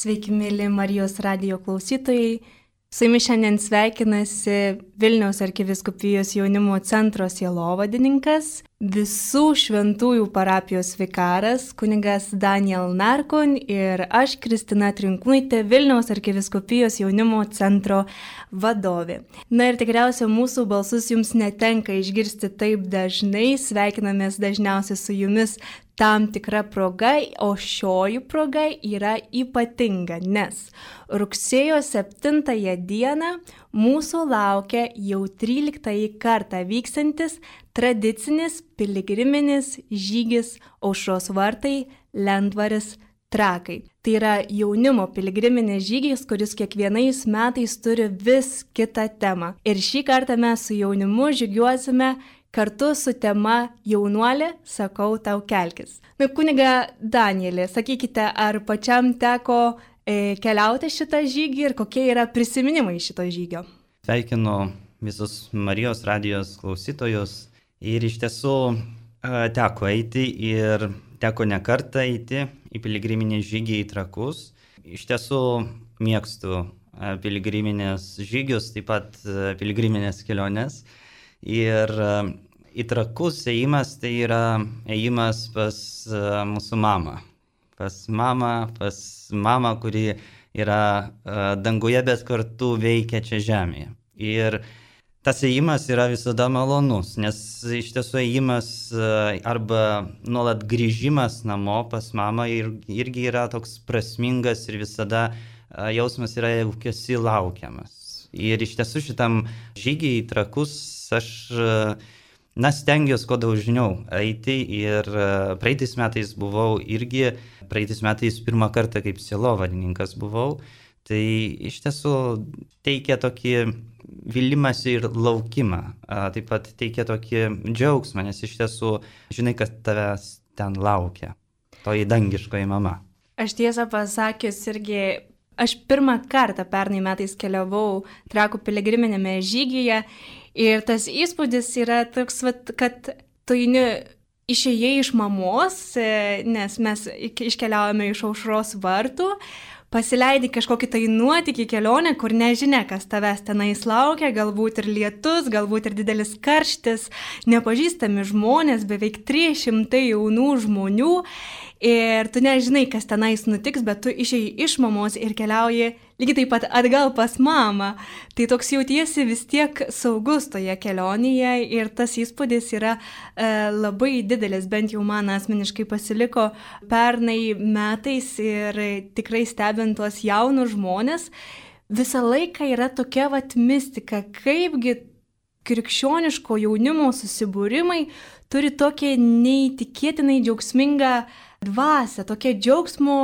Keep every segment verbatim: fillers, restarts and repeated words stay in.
Sveiki, mėly Marijos radijo klausytojai. Su jumis šiandien sveikinasi Vilniaus arkivyskupijos jaunimo centro sielovadininkas, visų šventųjų parapijos vikaras, kunigas Daniel Narkun ir aš, Kristina Trinkūnaitė, Vilniaus arkivyskupijos jaunimo centro vadovė. Na ir tikriausiai mūsų balsus jums netenka išgirsti taip dažnai, sveikinamės dažniausiai su jumis tam tikra proga, o šioji proga yra ypatinga, nes rugsėjo septintąją dieną mūsų laukia jau tryliktąjį kartą vykstantis tradicinis piligriminis žygis Aušros vartai Lentvaris Trakai. Tai yra jaunimo piligriminis žygis, kuris kiekvienais metais turi vis kitą temą. Ir šį kartą mes su jaunimu žygiuosime kartu su tema Jaunuolė, sakau tau kelkis. Na, kuniga Danielė, sakykite, ar pačiam teko e, keliauti šitą žygį ir kokie yra prisiminimai šito žygio? Sveikinu visus Marijos radijos klausytojus ir iš tiesų e, teko eiti ir teko ne kartą eiti į piligriminį žygį į Trakus. Iš tiesų mėgstu e, piligriminės žygius, taip pat e, piligriminės keliones. Ir į Trakus ėjimas tai yra ėjimas pas mūsų mamą. Pas mamą, pas mamą, kuri yra danguje, bet kartu veikia čia žemėje. Ir tas ėjimas yra visada malonus, nes iš tiesų ėjimas arba nuolat grįžimas namo pas mamą irgi yra toks prasmingas ir visada jausmas yra, jog esi laukiamas. Ir iš tiesų šitam žygiai į Trakus aš, na, stengiuosi kuo dažniau eiti ir praeitais metais buvau irgi, praeitais metais pirmą kartą kaip sielovadininkas buvau, tai iš tiesų teikia tokį vilimąsi ir laukimą, taip pat teikia tokį džiaugsmą, nes iš tiesų žinai, kad tavęs ten laukia, toji dangiškoji mama. Aš tiesą pasakius irgi, aš pirmą kartą pernai metais keliavau Trakų piligriminėme žygyje ir tas įspūdis yra toks, vat, kad tu išėjai iš mamos, nes mes iškeliavome iš Aušros vartų, pasileidai kažkokį tai nuotykį kelionę, kur nežinia, kas tavęs tenais laukia, galbūt ir lietus, galbūt ir didelis karštis, nepažįstami žmonės, beveik trys šimtai jaunų žmonių. Ir tu nežinai, kas tenais nutiks, bet tu išėjai iš mamos ir keliauji lygiai taip pat atgal pas mamą. Tai toks jautiesi vis tiek saugus toje kelionėje ir tas įspūdis yra e, labai didelis, bent jau man asmeniškai pasiliko pernai metais ir tikrai stebint tuos jaunus žmonės. Visą laiką yra tokia vat mistika, kaipgi krikščioniško jaunimo susibūrimai turi tokią neįtikėtinai džiaugsmingą dvasią, tokia džiaugsmo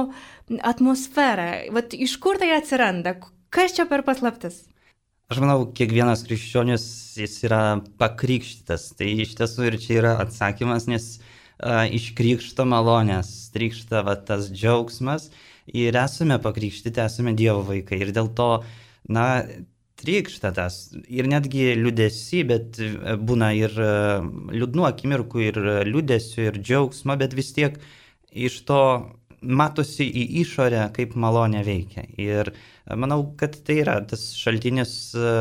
atmosfera. Vat iš kur tai atsiranda? Kas čia per paslaptis? Aš manau, kiekvienas krikščionis jis yra pakrikštytas. Tai iš tiesų ir čia yra atsakymas, nes uh, iš krikšto malonės trykšta va, tas džiaugsmas ir esame pakrikštyti, esame Dievo vaikai. Ir dėl to, na, trykšta tas. Ir netgi liūdesy, bet būna ir liūdnų akimirkų, ir liūdesio, ir džiaugsmo, bet vis tiek iš to matosi į išorę, kaip malonė veikia. Ir manau, kad tai yra tas šaltinis,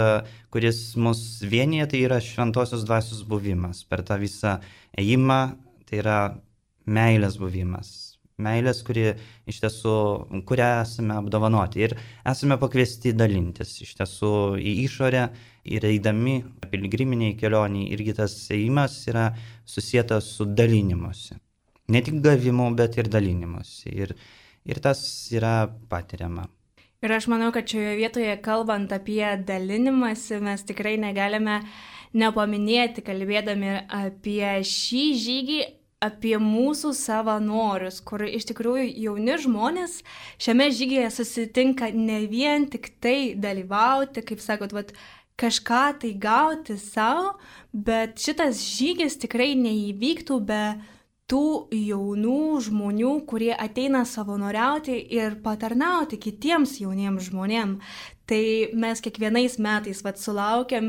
kuris mus vienyje, tai yra šventosios dvasios buvimas. Per tą visą ėjimą tai yra meilės buvimas. Meilės, kuri iš tiesų, kurią esame apdovanoti. Ir esame pakviesti dalintis iš tiesų į išorę ir eidami piligriminiai kelioniai. Irgi tas ėjimas yra susietas su dalinimuose. Ne tik gavimu, bet ir dalinimuose. Ir, ir tas yra patiriama. Ir aš manau, kad šioje vietoje, kalbant apie dalinimąsi, mes tikrai negalime nepaminėti, kalbėdami apie šį žygį, apie mūsų savanorius, kur iš tikrųjų jauni žmonės šiame žygyje susitinka ne vien tik tai dalyvauti, kaip sakot, vat, kažką tai gauti savo, bet šitas žygis tikrai neįvyktų be tų jaunų žmonių, kurie ateina savanoriauti ir patarnauti kitiems jauniems žmonėms. Tai mes kiekvienais metais vat, sulaukiam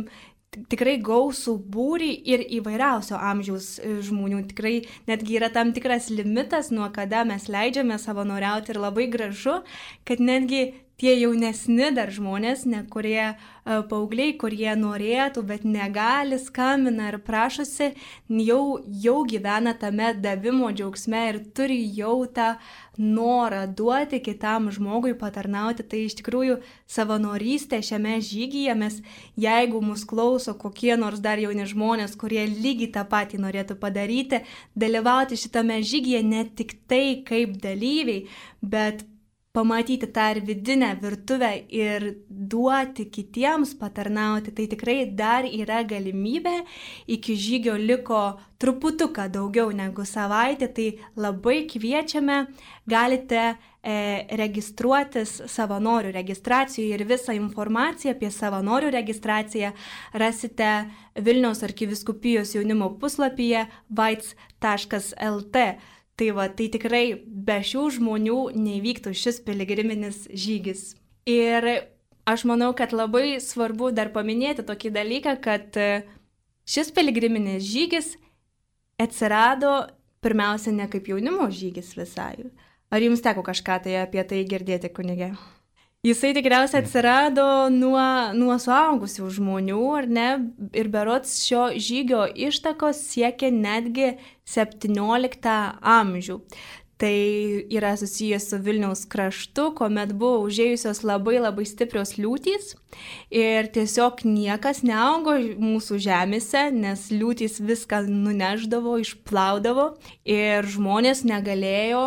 tikrai gausų būrį ir įvairiausio amžiaus žmonių. Tikrai netgi yra tam tikras limitas, nuo kada mes leidžiame savanoriauti ir labai gražu, kad netgi tie jaunesni dar žmonės, ne kurie uh, paaugliai, kurie norėtų, bet negali, skambina ir prašosi, jau, jau gyvena tame davimo džiaugsme ir turi jau tą norą duoti kitam žmogui, patarnauti. Tai iš tikrųjų savanorystė šiame žygyje, mes, jeigu mus klauso kokie nors dar jauni žmonės, kurie lygiai tą patį norėtų padaryti, dalyvauti šitame žygyje ne tik tai kaip dalyviai, bet pamatyti tą ir vidinę virtuvę ir duoti kitiems patarnauti, tai tikrai dar yra galimybė. Iki žygio liko truputuką daugiau negu savaitė, tai labai kviečiame, galite e, registruotis savanorių registracijoje ir visą informaciją apie savanorių registraciją rasite Vilniaus arkivyskupijos jaunimo puslapyje vaits taškas el te. Tai va, tai tikrai be šių žmonių neįvyktų šis piligriminis žygis. Ir aš manau, kad labai svarbu dar paminėti tokį dalyką, kad šis piligriminis žygis atsirado pirmiausia ne kaip jaunimo žygis visai. Ar jums teko kažką tai apie tai girdėti, kunige? Jisai tikriausiai atsirado nuo, nuo suaugusių žmonių, ar ne? Ir berods šio žygio ištakos siekia netgi septynioliktą amžių. Tai yra susijęs su Vilniaus kraštu, kuomet buvo užėjusios labai labai stiprios liūtys ir tiesiog niekas neaugo mūsų žemėse, nes liūtys viską nuneždavo, išplaudavo ir žmonės negalėjo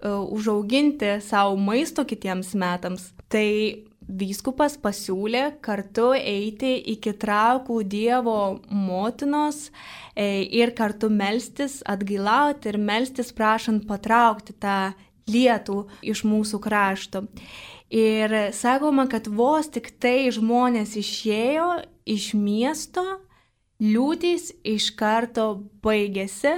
užauginti savo maisto kitiems metams. Tai vyskupas pasiūlė kartu eiti iki Trakų Dievo motinos ir kartu melstis, atgailauti ir melstis prašant patraukti tą lietų iš mūsų krašto. Ir sakoma, kad vos tik tai žmonės išėjo iš miesto, liūtys iš karto baigėsi.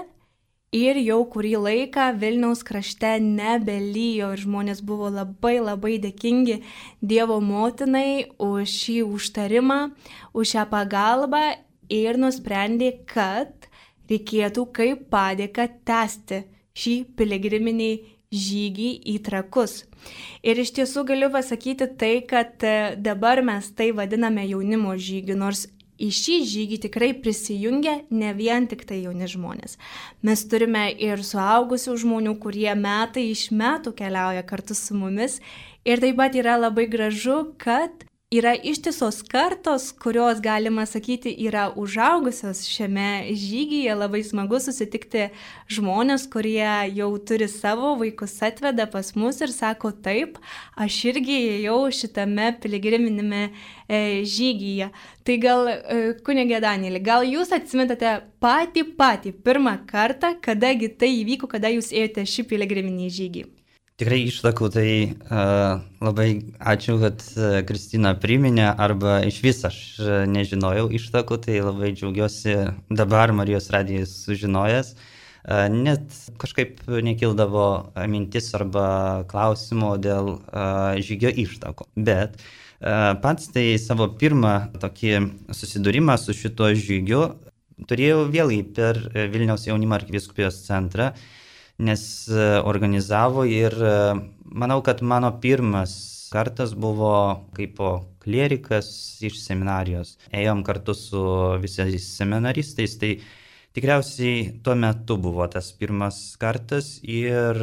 Ir jau kurį laiką Vilniaus krašte nebelyjo ir žmonės buvo labai labai dėkingi Dievo motinai už šį užtarimą, už šią pagalbą ir nusprendė, kad reikėtų kaip padėką tęsti šį piligriminį žygį į Trakus. Ir iš tiesų galiu pasakyti tai, kad dabar mes tai vadiname jaunimo žygiu, nors į šį žygį tikrai prisijungia ne vien tik tai jauni žmonės. Mes turime ir suaugusių žmonių, kurie metai iš metų keliauja kartu su mumis. Ir taip pat yra labai gražu, kad yra ištisos kartos, kurios, galima sakyti, yra užaugusios šiame žygyje. Labai smagu susitikti žmonės, kurie jau turi savo vaikus, atveda pas mus ir sako, taip, aš irgi ėjau šitame piligriminėme e, žygyje. Tai gal, e, kunige Danielį, gal jūs atsimenate patį patį pirmą kartą, kadagi tai įvyko, kada jūs ėjote šį piligriminį žygį? Tikrai ištakų, tai uh, labai ačiū, kad uh, Kristina priminė, arba iš vis aš uh, nežinojau ištakų, tai labai džiaugiuosi dabar Marijos radijas sužinojęs. Uh, net kažkaip nekildavo mintis arba klausimo dėl uh, žygio ištakų. Bet uh, pats tai savo pirmą tokį susidūrimą su šituo žygiu turėjau vėlgi per Vilniaus jaunimo arkivyskupijos centrą, nes organizavo ir manau, kad mano pirmas kartas buvo kaip klierikas iš seminarijos. Ėjom kartu su visais seminaristais, tai tikriausiai tuo metu buvo tas pirmas kartas ir,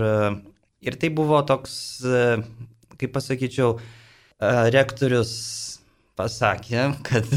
ir tai buvo toks, kaip pasakyčiau, rektorius pasakė, kad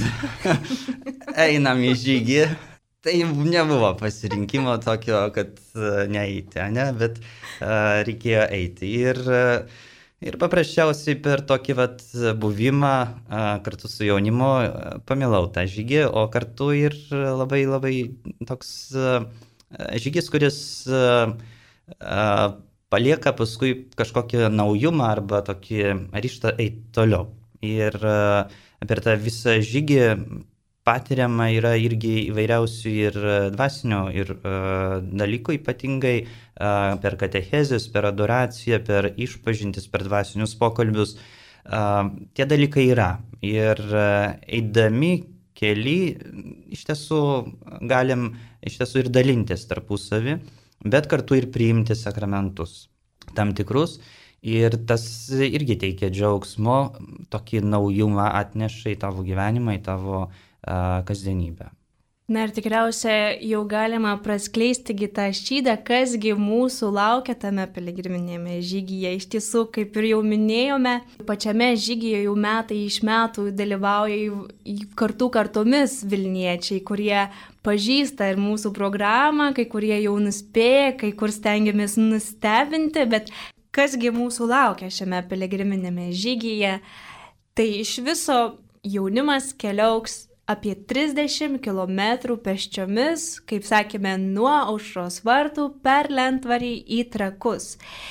einam į žygį. Tai nebuvo pasirinkimo tokio, kad neeiti, ne, bet uh, reikėjo eiti. Ir, uh, ir paprasčiausiai per tokį vat, buvimą uh, kartu su jaunimu uh, pamilau tą žygį, o kartu ir labai labai toks uh, žygis, kuris uh, uh, palieka paskui kažkokį naujumą arba tokį ryžtą eiti toliau. Ir uh, per tą visą žygį patiriama yra irgi įvairiausių ir dvasinių ir uh, dalykų, ypatingai uh, per katechezes, per adoraciją, per išpažintis, per dvasinius pokalbius. Uh, tie dalykai yra. Ir uh, eidami keli, iš tiesų galim iš tiesų ir dalintis tarpusavį, bet kartu ir priimti sakramentus tam tikrus. Ir tas irgi teikia džiaugsmo, tokį naujumą atneša į tavo gyvenimą, į tavo uh, kasdienybę. Na ir tikriausiai jau galima praskleisti tą šydą, kasgi mūsų laukia tame piligriminėme žygyje. Iš tiesų, kaip ir jau minėjome, pačiame žygyje jau metai iš metų dalyvauja kartu kartomis Vilniečiai, kurie pažįsta ir mūsų programą, kai kurie jau nuspėja, kai kur stengiamės nustebinti, bet kasgi mūsų laukia šiame piligriminėme žygyje. Tai iš viso jaunimas keliauks apie trisdešimt kilometrų pėsčiomis, kaip sakėme, nuo Aušros vartų per Lentvarį į Trakus.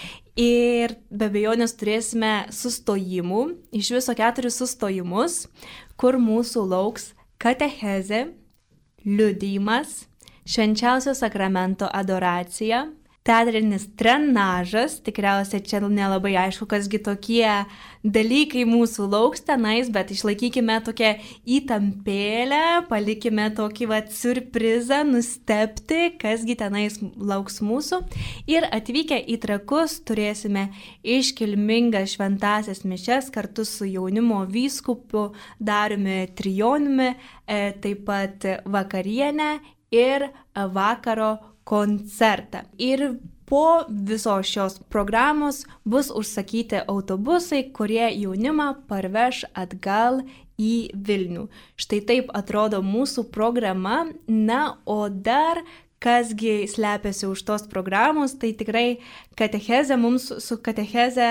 Ir be abejonės turėsime sustojimų, iš viso keturis sustojimus, kur mūsų lauks katechezė, liudijimas, švenčiausio sakramento adoracija, teatrinis trenažas, tikriausiai čia nelabai aišku, kasgi tokie dalykai mūsų lauks tenais, bet išlaikykime tokią įtampėlę, palikime tokį vat surprizą, nustebti, kasgi tenais lauks mūsų. Ir atvykę į Trakus turėsime iškilmingas šventąsias mišias kartu su jaunimo vyskupu Dariumi Trijoniumi, taip pat vakarienę ir vakaro koncertą. Ir po visos šios programos bus užsakyti autobusai, kurie jaunimą parveš atgal į Vilnių. Štai taip atrodo mūsų programa. Na, o dar kasgi slepiasi už tos programos, tai tikrai katechezė mums su katecheze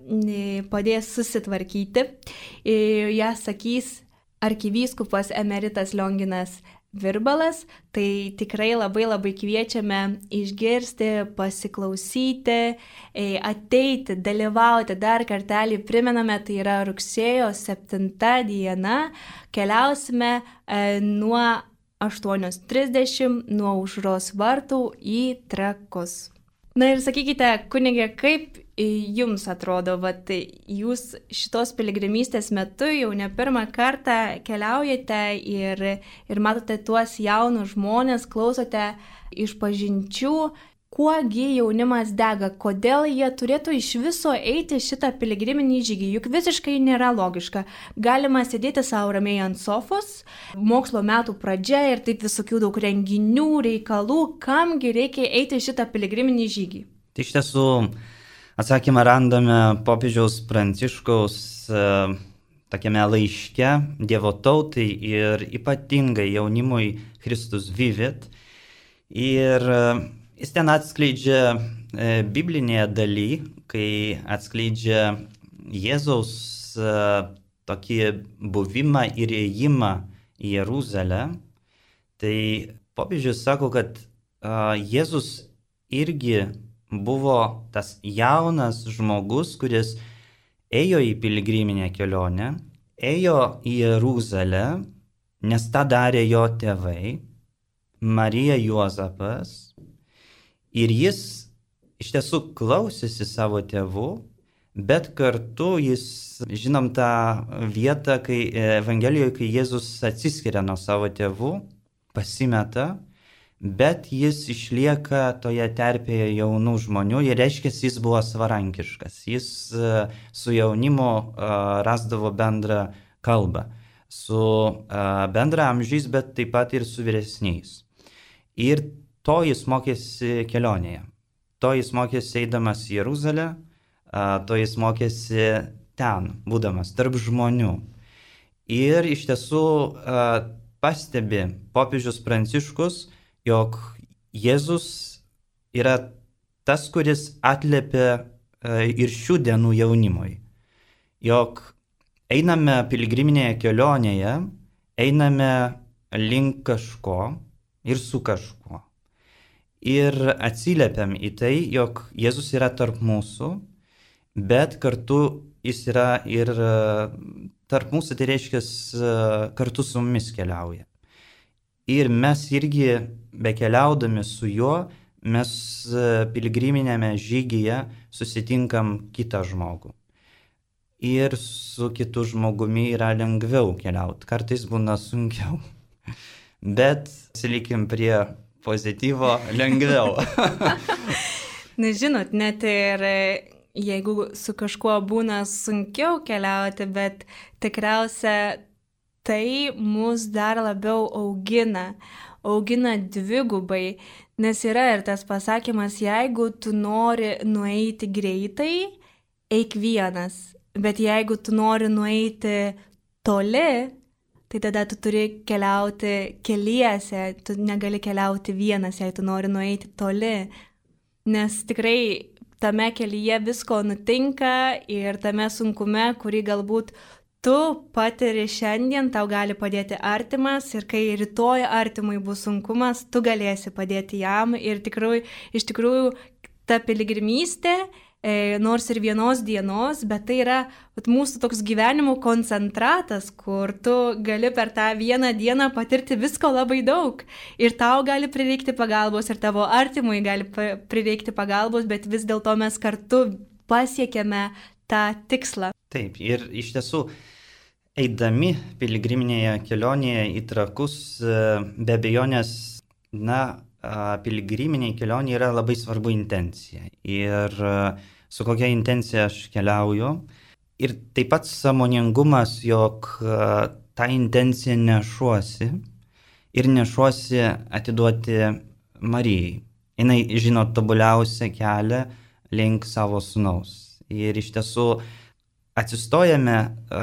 padės susitvarkyti. Ja sakys arkivyskupas emeritas Lionginas Virbalas, tai tikrai labai labai kviečiame išgirsti, pasiklausyti, ateiti, dalyvauti. Dar kartelį primename, tai yra rugsėjo septinta diena, keliausime nuo aštuonios trisdešimt nuo Aušros vartų į Trakus. Na ir sakykite, kunige, kaip jums atrodo, vat, jūs šitos piligrimystės metu jau ne pirmą kartą keliaujate ir, ir matote tuos jaunus žmonės, klausote išpažinčių, kuogi jaunimas dega, kodėl jie turėtų iš viso eiti šitą piligriminį žygį, juk visiškai nėra logiška. Galima sėdėti savo ramiai ant sofos, mokslo metų pradžia ir taip visokių daug renginių, reikalų, kamgi reikia eiti šitą piligriminį žygį. Tai iš tiesų atsakymą randame popiežiaus Pranciškaus e, tokiame laiške Dievo tautai ir ypatingai jaunimui Christus Vivit. Ir e, jis ten atskleidžia e, biblinėje daly, kai atskleidžia Jėzaus e, tokį buvimą ir ėjimą į Jeruzalę. Tai popiežius sako, kad e, Jėzus irgi buvo tas jaunas žmogus, kuris ėjo į piligriminę kelionę, ėjo į Jeruzalę, nes tą darė jo tėvai, Marija Juozapas, ir jis iš tiesų klausėsi savo tėvų, bet kartu jis, žinom tą vietą, kai Evangelijoje, kai Jėzus atsiskiria nuo savo tėvų, pasimeta, bet jis išlieka toje terpėje jaunų žmonių ir reiškia, jis buvo savarankiškas. Jis su jaunimu rasdavo bendrą kalbą, su bendraamžiais, bet taip pat ir su vyresniais. Ir to jis mokėsi kelionėje. To jis mokėsi eidamas į Jeruzalę, to jis mokėsi ten, būdamas tarp žmonių. Ir iš tiesų pastebi popiežius Pranciškus, jog Jėzus yra tas, kuris atliepia ir šių dienų jaunimui. Jog einame piligriminėje kelionėje, einame link kažko ir su kažkuo. Ir atsiliepiam į tai, jog Jėzus yra tarp mūsų, bet kartu jis yra ir tarp mūsų, tai reiškia, kartu su mumis keliauja. Ir mes irgi, bekeliaudami su juo, mes piligriminėme žygyje susitinkam kitą žmogų. ir su kitu žmogumi yra lengviau keliauti. Kartais būna sunkiau. Bet pasilikim prie pozityvo lengviau. Na, žinot, net ir jeigu su kažkuo būna sunkiau keliauti, bet tikriausia tai mus dar labiau augina, augina dvigubai, nes yra ir tas pasakymas, jeigu tu nori nueiti greitai, eik vienas, bet jeigu tu nori nueiti toli, tai tada tu turi keliauti keliese, tu negali keliauti vienas, jei tu nori nueiti toli, nes tikrai tame kelyje visko nutinka ir tame sunkume, kurį galbūt tu patiri šiandien, tau gali padėti artimas ir kai rytoj artimui bus sunkumas, tu galėsi padėti jam ir tikrai, iš tikrųjų ta piligrimystė, e, nors ir vienos dienos, bet tai yra vat, mūsų toks gyvenimo koncentratas, kur tu gali per tą vieną dieną patirti visko labai daug ir tau gali prireikti pagalbos ir tavo artimui gali prireikti pagalbos, bet vis dėlto mes kartu pasiekėme tą tikslą. Taip, ir iš tiesų, eidami piligriminėje kelionėje į Trakus, be abejonės, na, piligriminiai kelionė yra labai svarbu intencija. Ir su kokia intencija aš keliauju. Ir taip pat sąmoningumas, jog tą intenciją nešuosi ir nešuosi atiduoti Marijai. Jis žino tobuliausią kelią link savo sūnaus. Ir iš tiesų atsistojame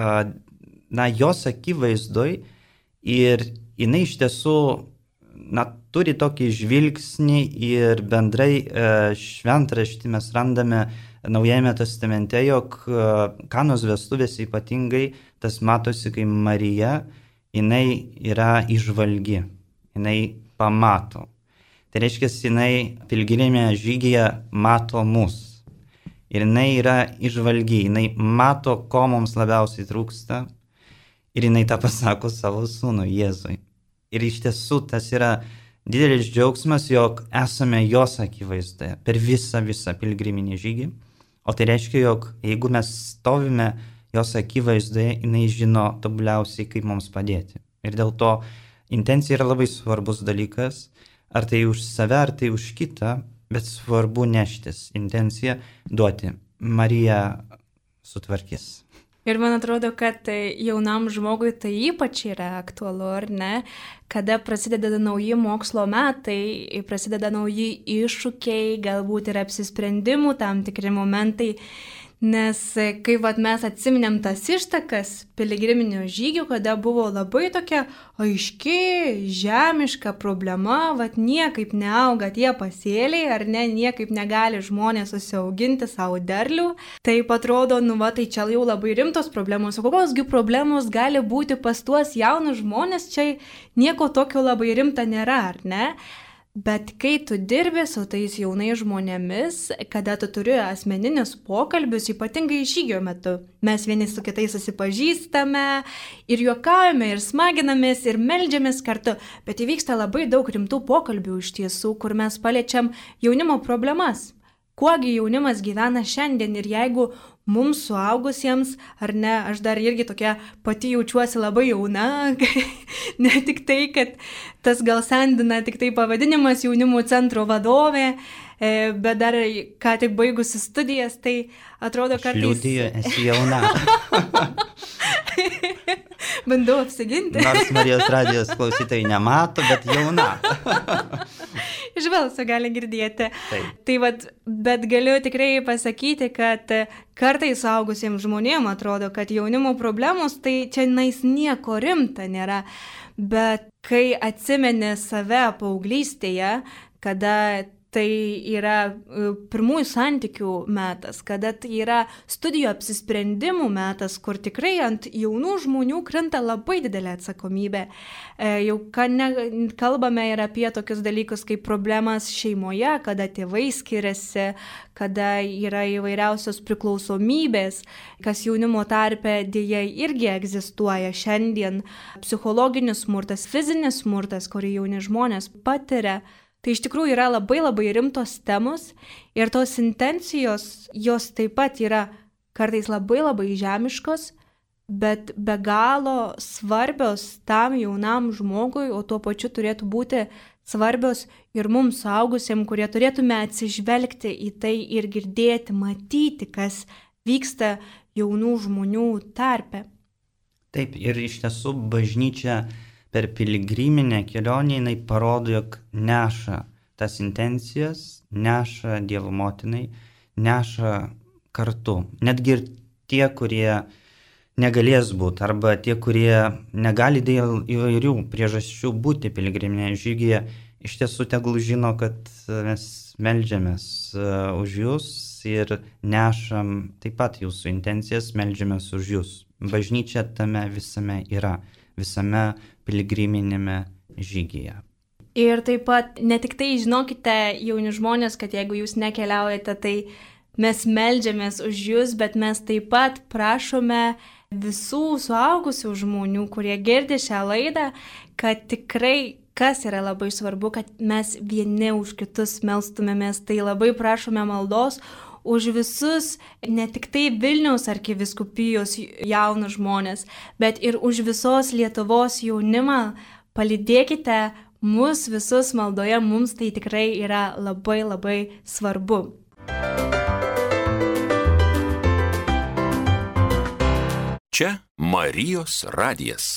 na, jos akivaizdoj ir jinai iš tiesų na, turi tokį žvilgsnį ir bendrai šventraštį mes randame Naujajame testamente, jog Kanos vestuvėse ypatingai tas matosi, kai Marija, jinai yra įžvalgi, jinai pamato. Tai reiškia, jinai piligriminėje žygyje mato mus. Ir jinai yra įžvalgi, jinai mato, ko mums labiausiai trūksta ir jinai tą pasako savo sūnui Jėzui. Ir iš tiesų tas yra didelis džiaugsmas, jog esame jos akivaizdoje per visą, visą piligriminį žygį. O tai reiškia, jog jeigu mes stovime jos akivaizdoje, jinai žino tobuliausiai, kaip mums padėti. Ir dėl to intencija yra labai svarbus dalykas, ar tai už save, ar tai už kitą, bet svarbu neštis intenciją duoti. Marija sutvarkys. Ir man atrodo, kad jaunam žmogui tai ypač yra aktualu, ar ne? Kada prasideda nauji mokslo metai, prasideda nauji iššūkiai, galbūt ir apsisprendimų tam tikri momentai. Nes kai vat, mes atsiminėm tas ištakas piligriminio žygio, kada buvo labai tokia aiški, žemiška problema, vat, niekaip neauga tie pasėliai, ar ne, niekaip negali žmonės susiauginti savo derlių, tai atrodo, nu va, tai čia jau labai rimtos problemos. O kokiosgi problemos gali būti pas tuos jaunus žmonės, čia nieko tokio labai rimta nėra, ar ne? Bet kai tu dirbi su tais jaunais žmonėmis, kada tu turi asmeninius pokalbius, ypatingai žygio metu, mes vieni su kitais susipažįstame ir juokaujame, ir smaginamės, ir meldžiamės kartu, bet įvyksta labai daug rimtų pokalbių iš tiesų, kur mes paliečiam jaunimo problemas. Kuogi jaunimas gyvena šiandien ir jeigu mums suaugusiems, ar ne, aš dar irgi tokia pati jaučiuosi labai jauna, ne tik tai, kad tas gal sendina tik tai pavadinimas jaunimo centro vadovė, bet dar ką tik baigusi studijas, tai atrodo kartais... Liudiju, esi jauna. Bandau apsiginti. Nors Marijos radijos klausytojai nemato, bet jauna. Iš balso gali girdėti. Taip. Tai vat, bet galiu tikrai pasakyti, kad kartais suaugusiems žmonėms atrodo, kad jaunimo problemos, tai čia nais nieko rimta nėra. Bet kai atsimeni save paauglystėje, kada tai yra pirmųjų santykių metas, kada tai yra studijų apsisprendimų metas, kur tikrai ant jaunų žmonių krenta labai didelė atsakomybė. Jau kalbame ir apie tokius dalykus kaip problemas šeimoje, kada tėvai skiriasi, kada yra įvairiausios priklausomybės, kas jaunimo tarpe dėja irgi egzistuoja šiandien. Psichologinis smurtas, fizinis smurtas, kurį jauni žmonės patiria. Tai iš tikrųjų yra labai labai rimtos temos ir tos intencijos, jos taip pat yra kartais labai labai žemiškos, bet be galo svarbios tam jaunam žmogui, o tuo pačiu turėtų būti svarbios ir mums suaugusiems, kurie turėtume atsižvelgti į tai ir girdėti, matyti, kas vyksta jaunų žmonių tarpe. Taip, ir iš tiesų bažnyčia per piligriminę kelionę jinai parodo, jog neša tas intencijas, neša Dievo motinai, neša kartu. Netgi ir tie, kurie negalės būti, arba tie, kurie negali dėl įvairių priežasčių būti piligriminėje žygyje, iš tiesų tegul žino, kad mes meldžiamės už jūs ir nešam taip pat jūsų intencijas, meldžiamės už jūs. Bažnyčia tame visame yra, visame piligriminėme žygyje. Ir taip pat ne tik tai žinokite, jauni žmonės, kad jeigu jūs nekeliaujate, tai mes meldžiamės už jūs, bet mes taip pat prašome visų suaugusių žmonių, kurie girdi šią laidą, kad tikrai, kas yra labai svarbu, kad mes vieni už kitus melstumėmės, tai labai prašome maldos už visus, ne tik tai Vilniaus arkivyskupijos jaunus žmonės, bet ir už visos Lietuvos jaunimą. Palydėkite mus visus maldoje, mums tai tikrai yra labai labai svarbu. Čia Marijos radijas.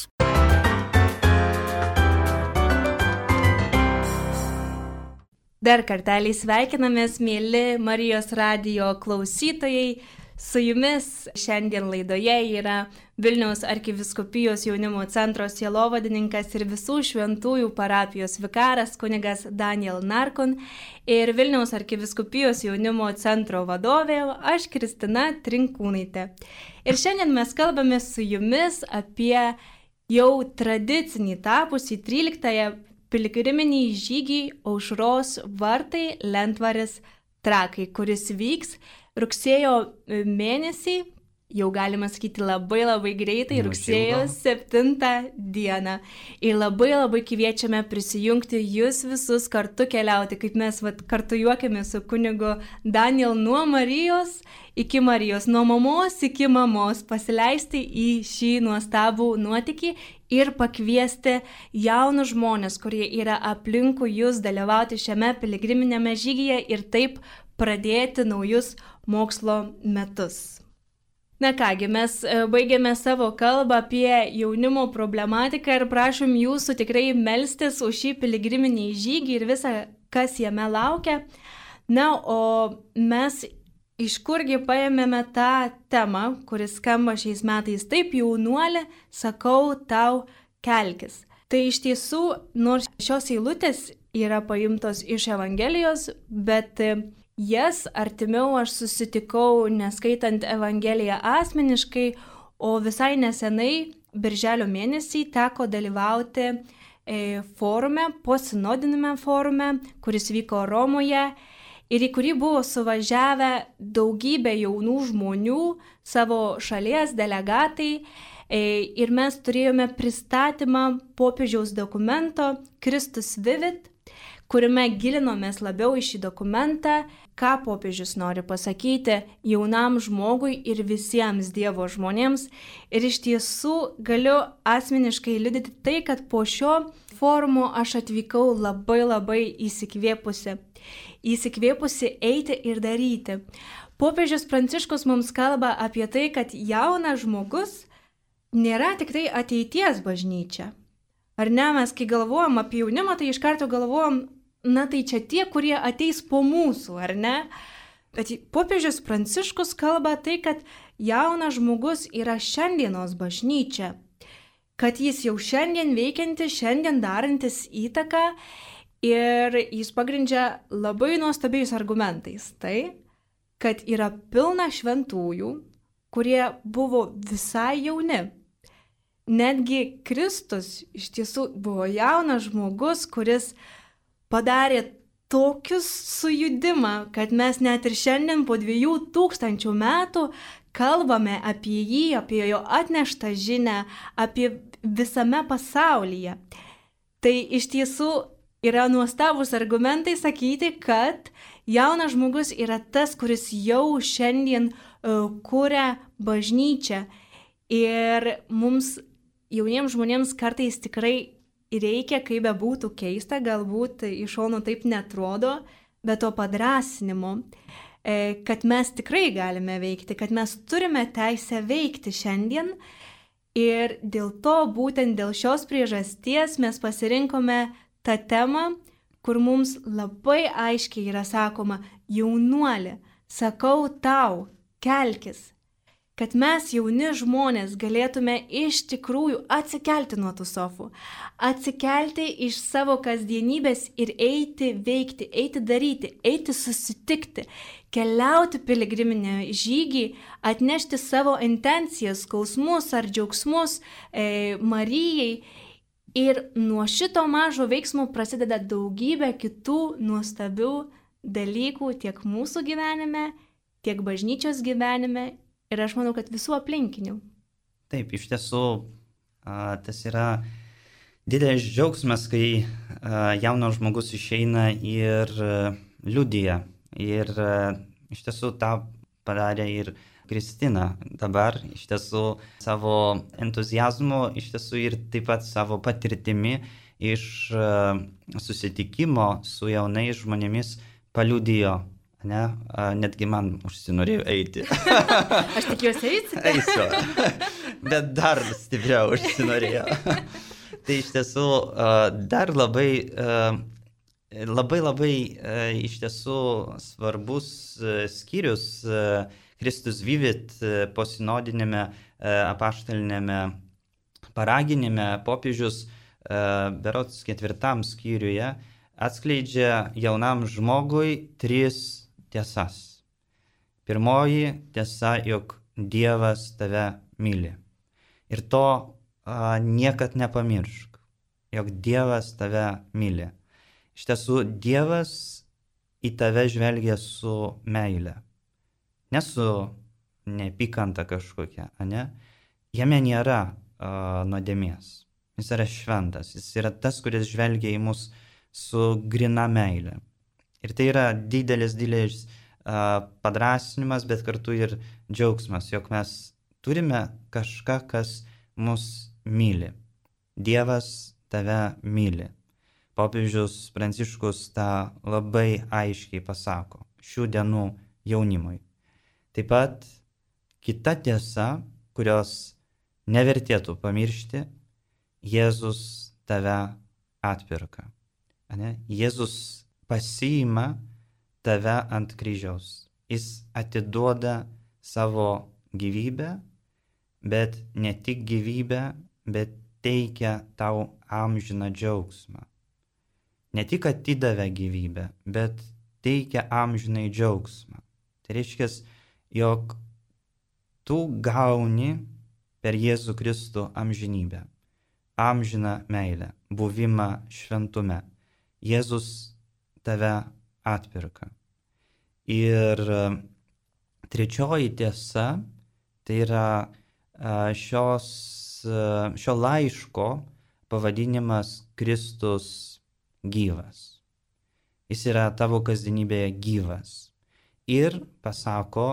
Dar kartelį sveikinamės, mėly Marijos radijo klausytojai. Su jumis šiandien laidoje yra Vilniaus arkivyskupijos jaunimo centro sielovadininkas ir visų šventųjų parapijos vikaras kunigas Daniel Narkun ir Vilniaus arkivyskupijos jaunimo centro vadovė aš Kristina Trinkūnaitė. Ir šiandien mes kalbame su jumis apie jau tradicinį tapusį tryliktąją piligriminį žygį Aušros vartai Lentvaris Trakai, kuris vyks rugsėjo mėnesį, jau galima sakyti labai labai greitai, rugsėjo septintą dieną. Ir labai labai kviečiame prisijungti jūs visus kartu keliauti, kaip mes vat, kartu juokiamės su kunigu Daniel, nuo Marijos iki Marijos, nuo mamos iki mamos, pasileisti į šį nuostabų nuotykį ir pakviesti jaunus žmonės, kurie yra aplinkui jūs, dalyvauti šiame piligriminėme žygyje ir taip pradėti naujus mokslo metus. Na kągi, mes baigėme savo kalbą apie jaunimo problematiką ir prašom jūsų tikrai melstis už šį piligriminį žygį ir visą, kas jame laukia. Na, o mes iš kurgi paėmėme tą temą, kuris skamba šiais metais taip, jaunuolė, sakau tau kelkis. Tai iš tiesų, nors šios eilutės yra paimtos iš Evangelijos, bet jas artimiau aš susitikau neskaitant Evangeliją asmeniškai, o visai nesenai, birželio mėnesį, teko dalyvauti e, forume, posinodinėme forume, kuris vyko Romoje ir į kurį buvo suvažiavę daugybė jaunų žmonių, savo šalies delegatai, e, ir mes turėjome pristatymą popiežiaus dokumento Kristus Vivit, kuriame gilinomės labiau į šį dokumentą, ką popiežius nori pasakyti jaunam žmogui ir visiems Dievo žmonėms. Ir iš tiesų galiu asmeniškai liudyti tai, kad po šio forumo aš atvykau labai labai įsikvėpusi. Įsikvėpusi eiti ir daryti. Popiežius Pranciškus mums kalba apie tai, kad jaunas žmogus nėra tik tai ateities bažnyčia. Ar ne, mes kai galvojam apie jaunimą, tai iš karto galvojam, na tai čia tie, kurie ateis po mūsų, ar ne? Bet popiežius Pranciškus kalba tai, kad jaunas žmogus yra šiandienos bažnyčia, kad jis jau šiandien veikiantis, šiandien darantis įtaką ir jis pagrindžia labai nuostabiais argumentais. Tai, kad yra pilna šventųjų, kurie buvo visai jauni. Netgi Kristus iš tiesų buvo jaunas žmogus, kuris padarė tokius sujudimą, kad mes net ir šiandien po dviejų tūkstančių metų kalbame apie jį, apie jo atneštą žinią, apie visame pasaulyje. Tai iš tiesų yra nuostabus argumentai sakyti, kad jaunas žmogus yra tas, kuris jau šiandien kuria bažnyčią. Ir mums jauniems žmonėms kartais tikrai reikia, kaip bebūtų keista, galbūt iš šono taip netrodo, bet to padrasinimo, kad mes tikrai galime veikti, kad mes turime teisę veikti šiandien. Ir dėl to, būtent dėl šios priežasties mes pasirinkome tą temą, kur mums labai aiškiai yra sakoma: jaunuoli, sakau tau, kelkis. Kad mes jauni žmonės galėtume iš tikrųjų atsikelti nuo tų sofų, atsikelti iš savo kasdienybės ir eiti veikti, eiti daryti, eiti susitikti, keliauti piligriminę žygį, atnešti savo intencijas, skausmus ar džiaugsmus e, Marijai. Ir nuo šito mažo veiksmo prasideda daugybė kitų nuostabių dalykų tiek mūsų gyvenime, tiek bažnyčios gyvenime. Ir aš manau, kad visų aplinkinių. Taip, iš tiesų, tas yra didelis džiaugsmas, kai jaunas žmogus išeina ir liudija. Ir iš tiesų tą padarė ir Kristina dabar, iš tiesų savo entuzijazmu, iš tiesų ir taip pat savo patirtimi iš susitikimo su jaunais žmonėmis paliudijo. Ne, netgi man užsinorėjo eiti. Aš tikiuosi eisite. Eisiu, bet dar stipriau užsinorėjo. Tai iš tiesų dar labai, labai, labai iš tiesų svarbus skyrius Kristus Vivit posinodinėme apaštalinėme paraginime popiežius berods ketvirtam skyriuje atskleidžia jaunam žmogui tris tiesas. Pirmoji tiesa, jog Dievas tave myli. Ir to a, niekad nepamiršk, jog Dievas tave myli. Iš tiesų, Dievas į tave žvelgia su meile. Ne su neapykanta kažkokia, ne? Jame nėra a, nuodėmės. Jis yra šventas. Jis yra tas, kuris žvelgia į mus su grina meile. Ir tai yra didelis, didelis uh, padrasinimas, bet kartu ir džiaugsmas, jog mes turime kažką, kas mus myli. Dievas tave myli. Popiežius Pranciškus tą labai aiškiai pasako šių dienų jaunimui. Taip pat kita tiesa, kurios nevertėtų pamiršti, Jėzus tave atpirka. Ane? Jėzus pasiima tave ant kryžiaus. Jis atiduoda savo gyvybę, bet ne tik gyvybę, bet teikia tau amžiną džiaugsmą. Ne tik atidavė gyvybę, bet teikia amžinai džiaugsmą. Tai reiškia, jog tu gauni per Jėzų Kristų amžinybę, amžiną meilę, buvimą šventume. Jėzus tave atpirka. Ir trečioji tiesa, tai yra šios, šio laiško pavadinimas Kristus gyvas. Jis yra tavo kasdienybėje gyvas. Ir pasako,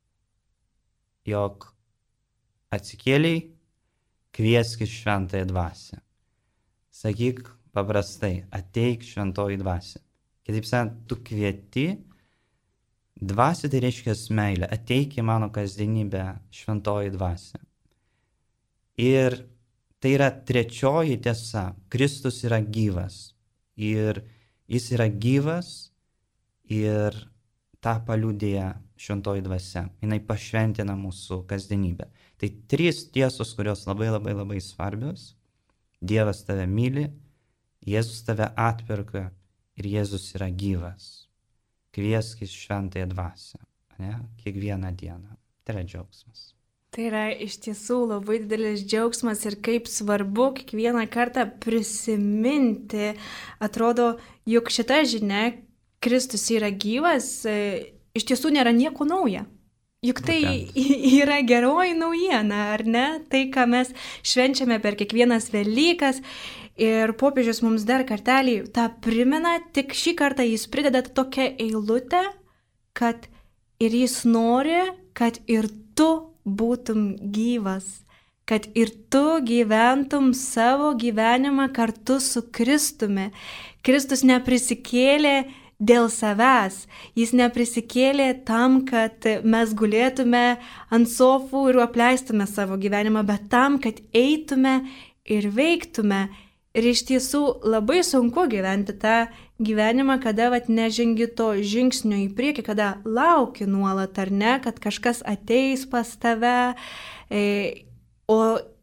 jog atsikėliai, kvieskis šventąją dvasią. Sakyk paprastai, ateik šventoji dvasia. Kitaip sakant, tu kvieti, dvasia tai reiškia meilę, ateik į mano kasdienybę šventoji dvasia. Ir tai yra trečioji tiesa, Kristus yra gyvas. Ir jis yra gyvas ir tą paliudija šventoji dvasia. Jinai pašventina mūsų kasdienybę. Tai trys tiesos, kurios labai labai labai svarbios. Dievas tave myli, Jėzus tave atpirka ir Jėzus yra gyvas. Kvieskis šventąją dvasią, ne? Kiekvieną dieną. Tai yra džiaugsmas. Tai yra iš tiesų labai didelis džiaugsmas ir kaip svarbu kiekvieną kartą prisiminti. Atrodo, juk šita žinia, Kristus yra gyvas, iš tiesų nėra nieko nauja. Juk tai yra geroji naujiena, ar ne? Tai, ką mes švenčiame per kiekvienas Velykas. Ir popiežius mums dar kartelį tą primena, tik šį kartą jis prideda tokią eilutę, kad ir jis nori, kad ir tu būtum gyvas, kad ir tu gyventum savo gyvenimą kartu su Kristumi. Kristus neprisikėlė dėl savęs, jis neprisikėlė tam, kad mes gulėtume ant sofų ir apleistume savo gyvenimą, bet tam, kad eitume ir veiktume. Ir iš tiesų labai sunku gyventi tą gyvenimą, kada vat, nežengi to žingsnio į priekį, kada lauki nuolat ar ne, kad kažkas ateis pas tave. E, o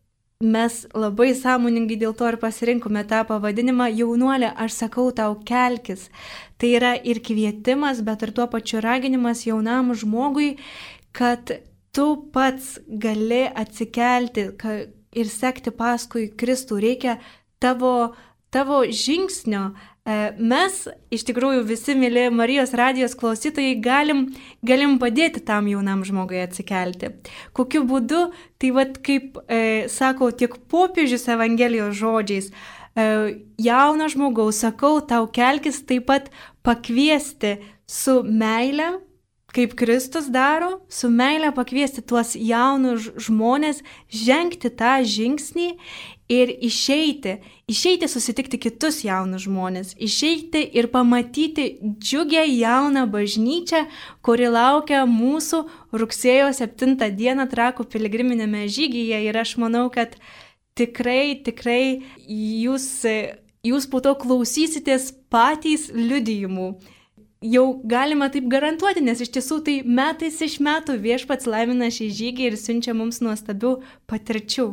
mes labai sąmoningai dėl to ir pasirinkome tą pavadinimą jaunuolė, aš sakau tau kelkis. Tai yra ir kvietimas, bet ir tuo pačiu raginimas jaunam žmogui, kad tu pats gali atsikelti ir sekti paskui Kristų. Reikia tavo, tavo žingsnio. Mes, iš tikrųjų, visi mėly Marijos radijos klausytojai, galim, galim padėti tam jaunam žmogui atsikelti. Kokiu būdu? Tai vat kaip e, sako tiek popiežius Evangelijos žodžiais, e, jauno žmogaus, sakau, tau kelkis taip pat pakviesti su meile, kaip Kristus daro, su meile pakviesti tuos jaunus žmonės, žengti tą žingsnį ir išeiti, išeiti susitikti kitus jaunus žmonės, išeiti ir pamatyti džiugę jauną bažnyčią, kuri laukia mūsų rugsėjo septintą dieną Trakų piligriminėme žygyje. Ir aš manau, kad tikrai, tikrai jūs, jūs po to klausysitės patys liudijimų. Jau galima taip garantuoti, nes iš tiesų tai metais iš metų Viešpats laimina šį žygį ir siunčia mums nuostabių patirčių.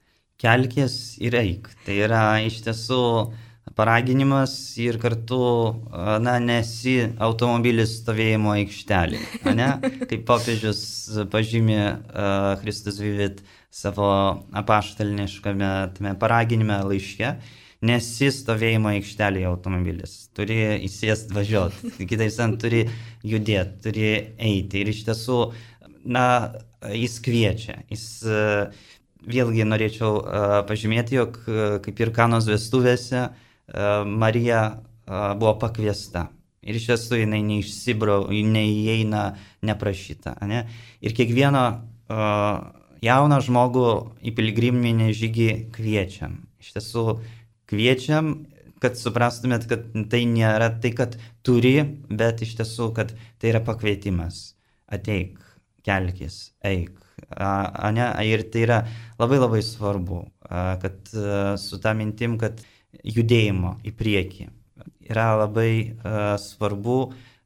Kelkis ir eik. Tai yra iš tiesų paraginimas ir kartu, na, nesi automobilis stovėjimo aikštelė, ne? Kaip popiežius pažymė uh, Christus Vivit savo apaštalniškame tame paraginime laiške, nesi stovėjimo aikštelėje automobilis, turi įsėst važiuoti, kitaip sakant, turi judėti, turi eiti. Ir iš tiesų, na, jis kviečia, jis uh, vėlgi norėčiau uh, pažymėti, jog uh, kaip ir Kanos vestuvėse uh, Marija uh, buvo pakviesta. Ir iš tiesų jinai neišsibrau, neįeina neprašyta. Ne? Ir kiekvieno uh, jauną žmogų į piligriminį žygį kviečiam. Iš tiesų kviečiam, kad suprastumėt, kad tai nėra tai, kad turi, bet iš tiesų, kad tai yra pakvietimas. Ateik, kelkis, eik. A, ne? Ir tai yra labai labai svarbu, a, kad a, su tą mintim, kad judėjimo į priekį yra labai a, svarbu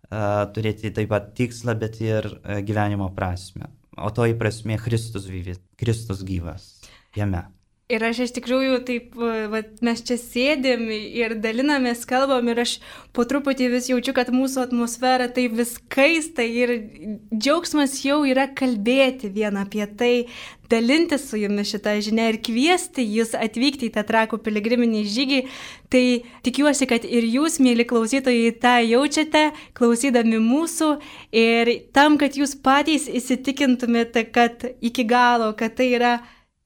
a, turėti taip pat tikslą, bet ir a, gyvenimo prasme. O to į prasme Kristus vivit, Kristus gyvas jame. Ir aš iš tikrųjų taip, va, mes čia sėdėm ir dalinamės, kalbam ir aš po truputį vis jaučiu, kad mūsų atmosfera taip vis kaista ir džiaugsmas jau yra kalbėti vien apie tai, dalintis su jumis šitą žinią ir kviesti jūs atvykti į tą Trakų piligriminį žygį. Tai tikiuosi, kad ir jūs, mėly klausytojai, tą jaučiate, klausydami mūsų ir tam, kad jūs patys įsitikintumėte, kad iki galo, kad tai yra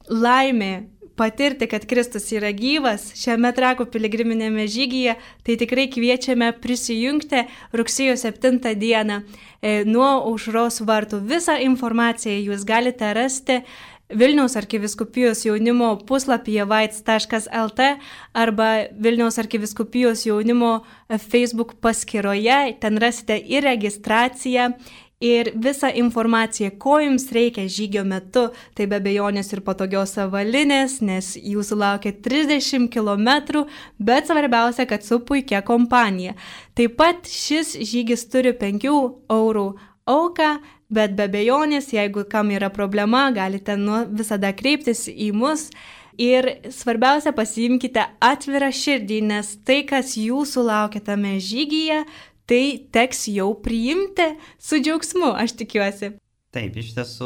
laimė patirti, kad Kristus yra gyvas šiame Trakų piligriminėme žygyje, tai tikrai kviečiame prisijungti rugsėjo septintą dieną e, nuo aušros vartų. Visą informaciją jūs galite rasti Vilniaus arkivyskupijos jaunimo puslapyje vaits taškas el te arba Vilniaus arkivyskupijos jaunimo Facebook paskyroje. Ten rasite ir registraciją, ir visą informaciją, ko jums reikia žygio metu. Tai be abejonės ir patogios avalynės, nes jūsų laukia trisdešimt kilometrų, bet svarbiausia, kad su puikia kompanija. Taip pat šis žygis turi penkių eurų auką, bet be abejonės, jeigu kam yra problema, galite nu, visada kreiptis į mus. Ir svarbiausia, pasiimkite atvirą širdį, nes tai, kas jūsų laukia tame žygyje, tai teks jau priimti su džiaugsmu, aš tikiuosi. Taip, iš tiesų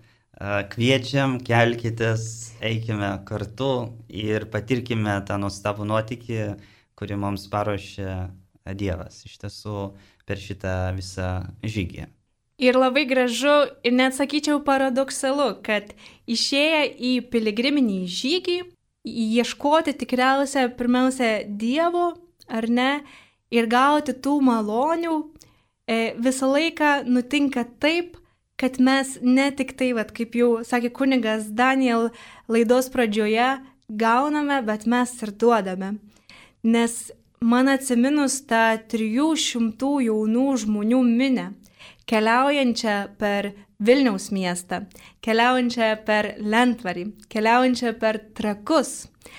kviečiam, kelkitės, eikime kartu ir patirkime tą nuostabų nuotykį, kurį mums paruošė Dievas, iš tiesų per šitą visą žygį. Ir labai gražu ir net sakyčiau paradoksalu, kad išėję į piligriminį žygį, ieškoti tikriausia pirmiausia Dievo, ar ne, ir gauti tų malonių, e, visą laiką nutinka taip, kad mes ne tik tai, vat, kaip jau sakė kunigas Daniel laidos pradžioje, gauname, bet mes ir duodame. Nes man atsiminus tą trijų šimtų jaunų žmonių minę, keliaujančią per Vilniaus miestą, keliaujančią per Lentvarį, keliaujančią per Trakus,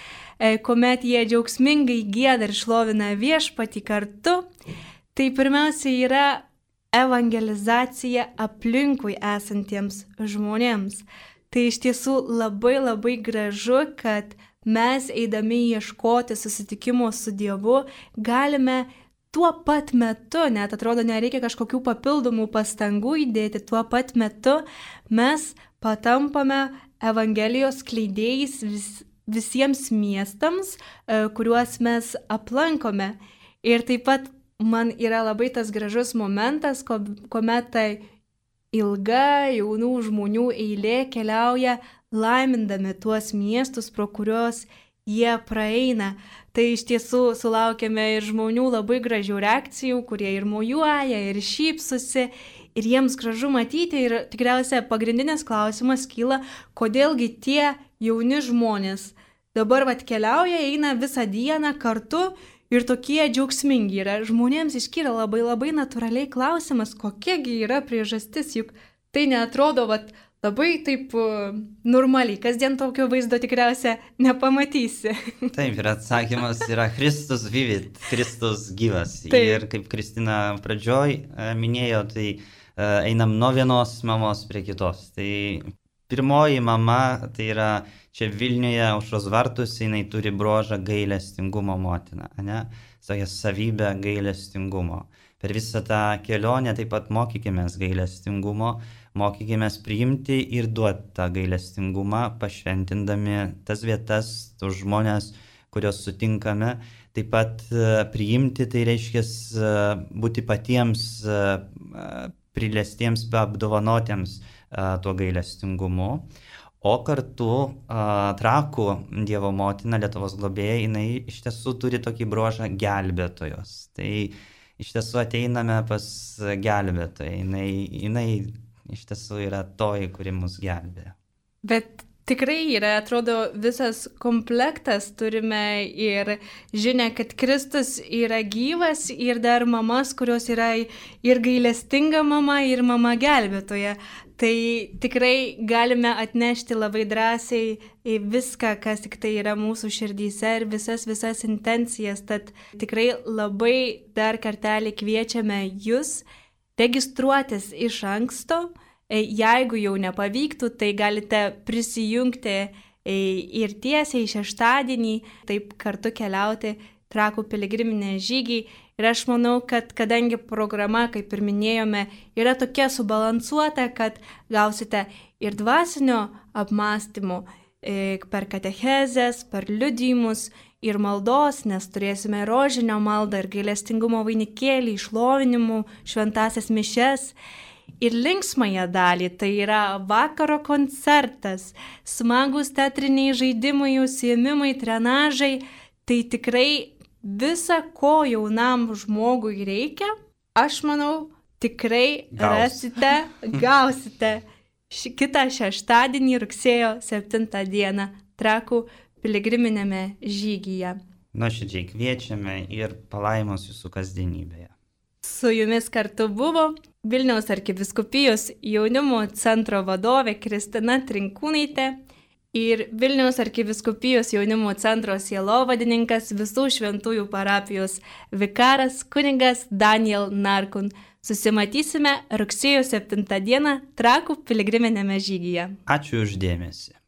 kuomet jie džiaugsmingai gieda ir šlovina viešpatį kartu, tai pirmiausia yra evangelizacija aplinkui esantiems žmonėms. Tai iš tiesų labai labai gražu, kad mes eidami ieškoti susitikimo su Dievu galime tuo pat metu, net atrodo nereikia kažkokių papildomų pastangų įdėti, tuo pat metu mes patampame Evangelijos skleidėjais vis, visiems miestams, kuriuos mes aplankome. Ir taip pat man yra labai tas gražus momentas, kuomet tai ilga jaunų žmonių eilė keliauja laimindami tuos miestus, pro kuriuos jie praeina. Tai iš tiesų sulaukėme ir žmonių labai gražių reakcijų, kurie ir mojuoja, ir šypsosi, ir jiems gražu matyti. Ir tikriausiai pagrindinis klausimas kyla, kodėlgi tie jauni žmonės dabar vat keliauja, eina visą dieną kartu ir tokie džiaugsmingi yra. Žmonėms iškyla labai labai natūraliai klausimas, kokiagi yra priežastis, juk tai neatrodo vat labai taip uh, normaliai, kasdien tokio vaizdo tikriausiai nepamatysi. Taip, ir atsakymas yra Kristus vivit, Kristus gyvas. Taip. Ir kaip Kristina pradžioj minėjo, tai uh, einam nuo vienos mamos prie kitos. Tai pirmoji mama, tai yra čia Vilniuje aušros vartus, jinai turi bruožą gailestingumo motina, ne? Tokia savybė gailestingumo. Per visą tą kelionę taip pat mokykimės gailestingumo, mokykimės priimti ir duoti tą gailestingumą, pašventindami tas vietas, tus žmonės, kurios sutinkame. Taip pat priimti, tai reiškia būti patiems prilestiems, apdovanotiems tuo gailestingumu. O kartu Trakų Dievo motina, Lietuvos globėja, jinai iš tiesų turi tokį bruožą gelbėtojos. Tai iš tiesų ateiname pas gelbėtoją, jinai, jinai iš tiesų yra toji, kuri mus gelbėja. Bet tikrai yra, atrodo, visas komplektas, turime ir žinia, kad Kristus yra gyvas ir dar mamas, kurios yra ir gailestinga mama, ir mama gelbėtoja. Tai tikrai galime atnešti labai drąsiai viską, kas tik tai yra mūsų širdyse ir visas, visas intencijas. Tad tikrai labai dar kartelį kviečiame jūs registruotis iš anksto. Jeigu jau nepavyktų, tai galite prisijungti ir tiesiai šeštadienį, taip kartu keliauti Trakų piligriminė žygiai. Ir aš manau, kad kadangi programa, kaip ir minėjome, yra tokia subalansuota, kad gausite ir dvasinio apmąstymų per katechezes, per liudijimus ir maldos, nes turėsime rožinio maldą ir gailestingumo vainikėlį, išlovinimų, šventasias mišes. Ir linksmąją dalį, tai yra vakaro koncertas, smagus teatriniai žaidimai, užsiėmimai, trenažai, tai tikrai visa, ko jaunam žmogui reikia, aš manau, tikrai Gaus. rasite, gausite ši, kitą šeštadienį rugsėjo septintą dieną Trakų piligriminėme žygyje. Nuoširdžiai kviečiame ir palaimos jūsų kasdienybėje. Su jumis kartu buvo Vilniaus arkivyskupijos jaunimo centro vadovė Kristina Trinkūnaitė ir Vilniaus arkivyskupijos jaunimo centro sielovadininkas Visų šventųjų parapijos vikaras kunigas Daniel Narkun. Susimatysime rugsėjo septintą dieną Trakų piligriminėme žygyje. Ačiū už dėmesį.